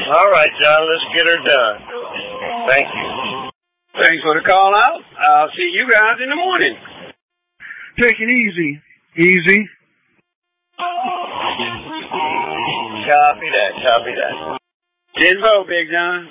All right, John, let's get her done. Thank you. Thanks for the call out. I'll see you guys in the morning. Take it easy. Easy. Copy that. 10-4, Big John.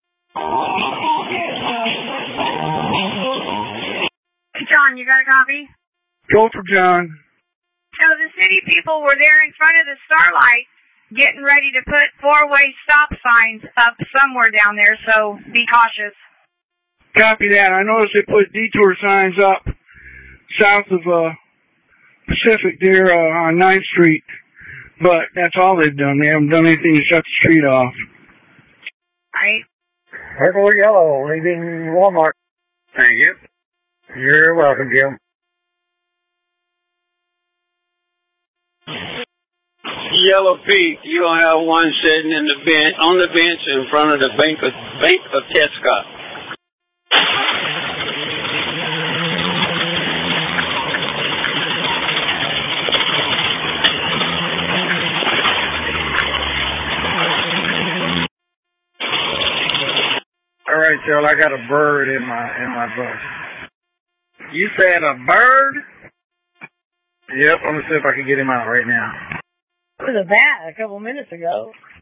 John, you got a copy? Go for John. So the city people were there in front of the Starlight getting ready to put 4-way stop signs up somewhere down there, so be cautious. Copy that. I noticed they put detour signs up south of Pacific there on 9th Street, but that's all they've done. They haven't done anything to shut the street off. Right. Purple Yellow, leaving Walmart. Thank you. You're welcome, Jim. Yellow Pete, you'll have one sitting in the bench on the bench in front of the Bank of Tescott. All right, Joe, I got a bird in my bus. You said a bird? Yep, I'm gonna see if I can get him out right now. It was a bat a couple minutes ago.